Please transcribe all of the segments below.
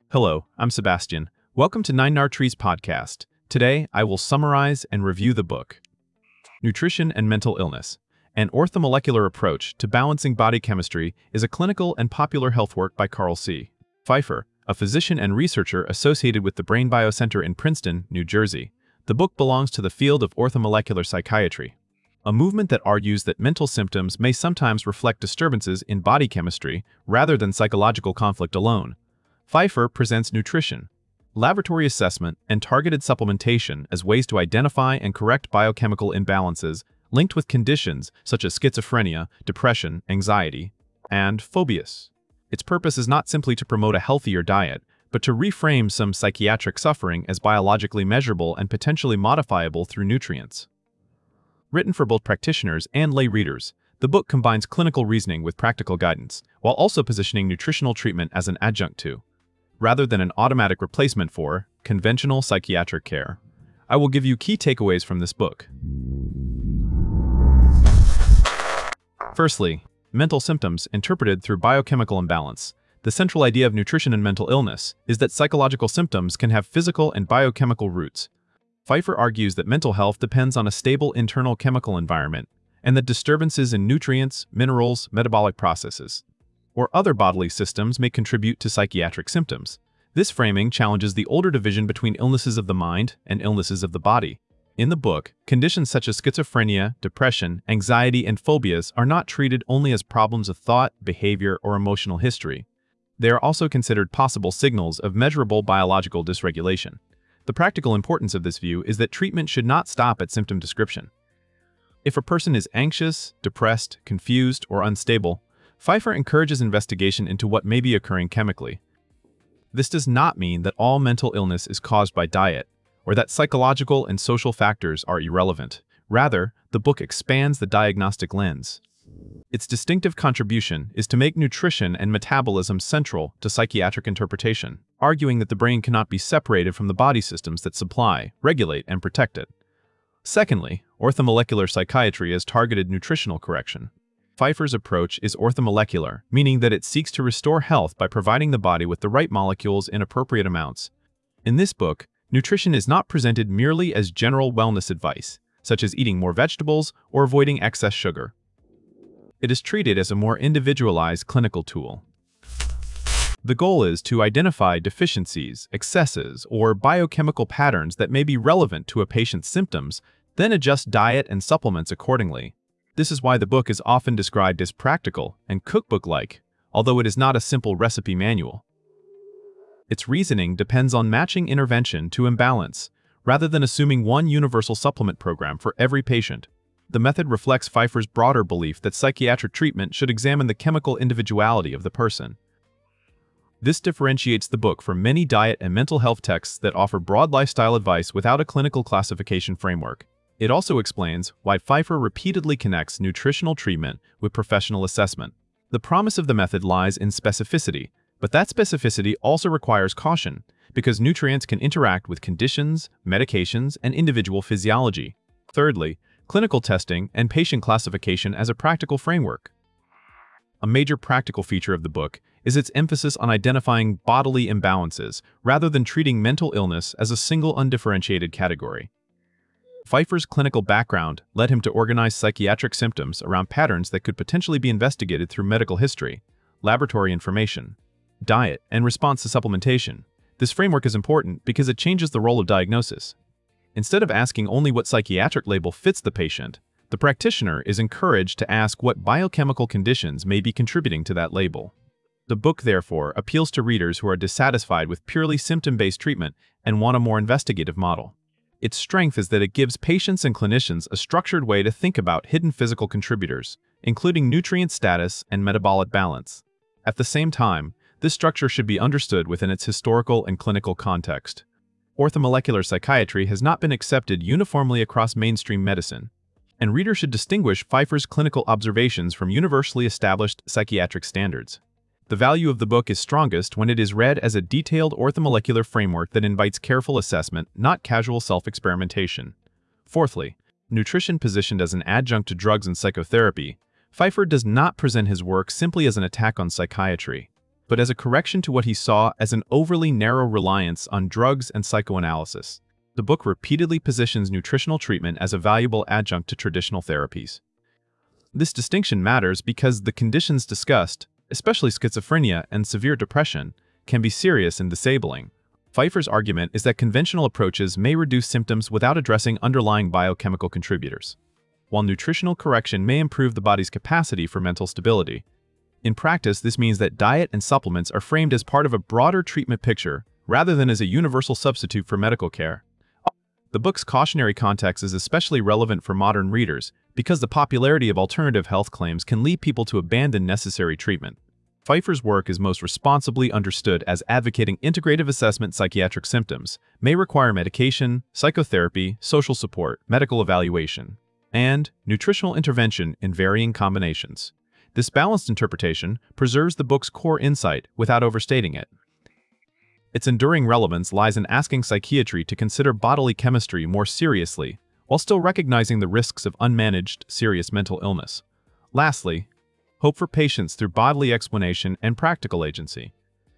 Hello, I'm Sebastian. Welcome to Nine Trees podcast. Today, I will summarize and review the book, Nutrition and Mental Illness. An orthomolecular approach to balancing body chemistry is a clinical and popular health work by Carl C. Pfeiffer, a physician and researcher associated with the Brain Biocenter in Princeton, New Jersey. The book belongs to the field of orthomolecular psychiatry, a movement that argues that mental symptoms may sometimes reflect disturbances in body chemistry rather than psychological conflict alone. Pfeiffer presents nutrition, laboratory assessment, and targeted supplementation as ways to identify and correct biochemical imbalances linked with conditions such as schizophrenia, depression, anxiety, and phobias. Its purpose is not simply to promote a healthier diet, but to reframe some psychiatric suffering as biologically measurable and potentially modifiable through nutrients. Written for both practitioners and lay readers, the book combines clinical reasoning with practical guidance, while also positioning nutritional treatment as an adjunct to, rather than an automatic replacement for, conventional psychiatric care. I will give you key takeaways from this book. Firstly, mental symptoms interpreted through biochemical imbalance. The central idea of nutrition and mental illness is that psychological symptoms can have physical and biochemical roots. Pfeiffer argues that mental health depends on a stable internal chemical environment, and that disturbances in nutrients, minerals, metabolic processes, or other bodily systems may contribute to psychiatric symptoms. This framing challenges the older division between illnesses of the mind and illnesses of the body. In the book, conditions such as schizophrenia, depression, anxiety, and phobias are not treated only as problems of thought, behavior, or emotional history. They are also considered possible signals of measurable biological dysregulation. The practical importance of this view is that treatment should not stop at symptom description. If a person is anxious, depressed, confused, or unstable, Pfeiffer encourages investigation into what may be occurring chemically. This does not mean that all mental illness is caused by diet, or that psychological and social factors are irrelevant. Rather, the book expands the diagnostic lens. Its distinctive contribution is to make nutrition and metabolism central to psychiatric interpretation, arguing that the brain cannot be separated from the body systems that supply, regulate, and protect it. Secondly, orthomolecular psychiatry as targeted nutritional correction. Pfeiffer's approach is orthomolecular, meaning that it seeks to restore health by providing the body with the right molecules in appropriate amounts. In this book, nutrition is not presented merely as general wellness advice, such as eating more vegetables or avoiding excess sugar. It is treated as a more individualized clinical tool. The goal is to identify deficiencies, excesses, or biochemical patterns that may be relevant to a patient's symptoms, then adjust diet and supplements accordingly. This is why the book is often described as practical and cookbook-like, although it is not a simple recipe manual. Its reasoning depends on matching intervention to imbalance, rather than assuming one universal supplement program for every patient. The method reflects Pfeiffer's broader belief that psychiatric treatment should examine the chemical individuality of the person. This differentiates the book from many diet and mental health texts that offer broad lifestyle advice without a clinical classification framework. It also explains why Pfeiffer repeatedly connects nutritional treatment with professional assessment. The promise of the method lies in specificity, but that specificity also requires caution, because nutrients can interact with conditions, medications, and individual physiology. Thirdly, clinical testing and patient classification as a practical framework. A major practical feature of the book is its emphasis on identifying bodily imbalances rather than treating mental illness as a single undifferentiated category. Pfeiffer's clinical background led him to organize psychiatric symptoms around patterns that could potentially be investigated through medical history, laboratory information, diet, and response to supplementation. This framework is important because it changes the role of diagnosis. Instead of asking only what psychiatric label fits the patient, the practitioner is encouraged to ask what biochemical conditions may be contributing to that label. The book, therefore, appeals to readers who are dissatisfied with purely symptom-based treatment and want a more investigative model. Its strength is that it gives patients and clinicians a structured way to think about hidden physical contributors, including nutrient status and metabolic balance. At the same time, this structure should be understood within its historical and clinical context. Orthomolecular psychiatry has not been accepted uniformly across mainstream medicine, and readers should distinguish Pfeiffer's clinical observations from universally established psychiatric standards. The value of the book is strongest when it is read as a detailed orthomolecular framework that invites careful assessment, not casual self-experimentation. Fourthly, nutrition positioned as an adjunct to drugs and psychotherapy, Pfeiffer does not present his work simply as an attack on psychiatry. but as a correction to what he saw as an overly narrow reliance on drugs and psychoanalysis. The book repeatedly positions nutritional treatment as a valuable adjunct to traditional therapies. This distinction matters because the conditions discussed, especially schizophrenia and severe depression, can be serious and disabling. Pfeiffer's argument is that conventional approaches may reduce symptoms without addressing underlying biochemical contributors, while nutritional correction may improve the body's capacity for mental stability. In practice, this means that diet and supplements are framed as part of a broader treatment picture rather than as a universal substitute for medical care. The book's cautionary context is especially relevant for modern readers because the popularity of alternative health claims can lead people to abandon necessary treatment. Pfeiffer's work is most responsibly understood as advocating integrative assessment. Psychiatric symptoms may require medication, psychotherapy, social support, medical evaluation, and nutritional intervention in varying combinations. This balanced interpretation preserves the book's core insight without overstating it. Its enduring relevance lies in asking psychiatry to consider bodily chemistry more seriously, while still recognizing the risks of unmanaged, serious mental illness. Lastly, hope for patients through bodily explanation and practical agency.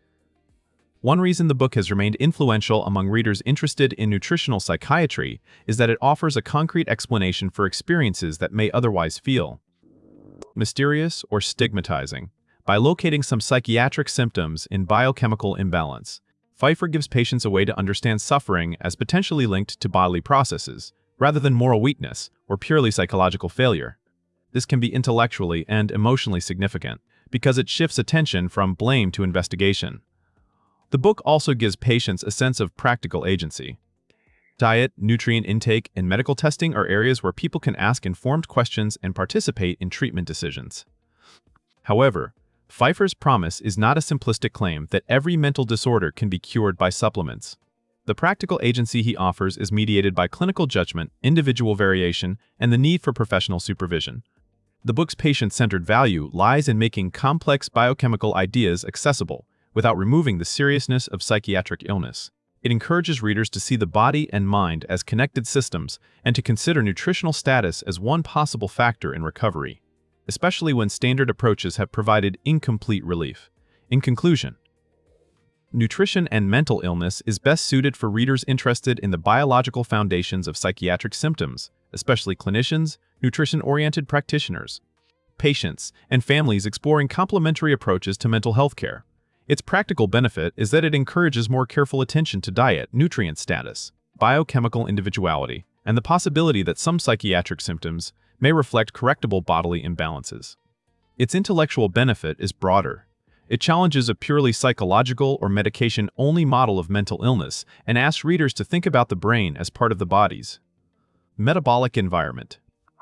One reason the book has remained influential among readers interested in nutritional psychiatry is that it offers a concrete explanation for experiences that may otherwise feel mysterious or stigmatizing. By locating some psychiatric symptoms in biochemical imbalance, Pfeiffer gives patients a way to understand suffering as potentially linked to bodily processes, rather than moral weakness or purely psychological failure. This can be intellectually and emotionally significant because it shifts attention from blame to investigation. The book also gives patients a sense of practical agency. Diet, nutrient intake, and medical testing are areas where people can ask informed questions and participate in treatment decisions. However, Pfeiffer's promise is not a simplistic claim that every mental disorder can be cured by supplements. The practical agency he offers is mediated by clinical judgment, individual variation, and the need for professional supervision. The book's patient-centered value lies in making complex biochemical ideas accessible without removing the seriousness of psychiatric illness. It encourages readers to see the body and mind as connected systems and to consider nutritional status as one possible factor in recovery, especially when standard approaches have provided incomplete relief. In conclusion, nutrition and mental illness is best suited for readers interested in the biological foundations of psychiatric symptoms, especially clinicians, nutrition-oriented practitioners, patients, and families exploring complementary approaches to mental health care. Its practical benefit is that it encourages more careful attention to diet, nutrient status, biochemical individuality, and the possibility that some psychiatric symptoms may reflect correctable bodily imbalances. Its intellectual benefit is broader. It challenges a purely psychological or medication-only model of mental illness and asks readers to think about the brain as part of the body's metabolic environment.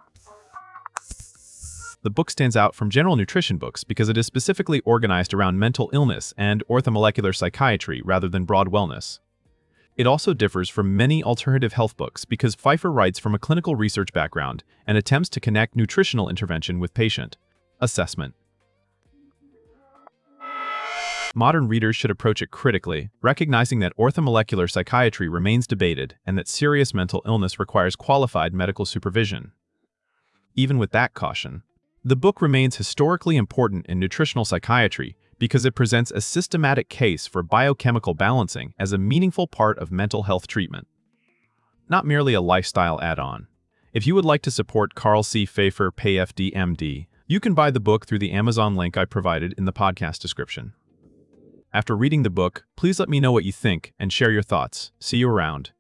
The book stands out from general nutrition books because it is specifically organized around mental illness and orthomolecular psychiatry rather than broad wellness. It also differs from many alternative health books because Pfeiffer writes from a clinical research background and attempts to connect nutritional intervention with patient assessment. Modern readers should approach it critically, recognizing that orthomolecular psychiatry remains debated and that serious mental illness requires qualified medical supervision. Even with that caution, the book remains historically important in nutritional psychiatry because it presents a systematic case for biochemical balancing as a meaningful part of mental health treatment, not merely a lifestyle add-on. If you would like to support Carl C. Pfeiffer, PhD, MD, you can buy the book through the Amazon link I provided in the podcast description. After reading the book, please let me know what you think and share your thoughts. See you around.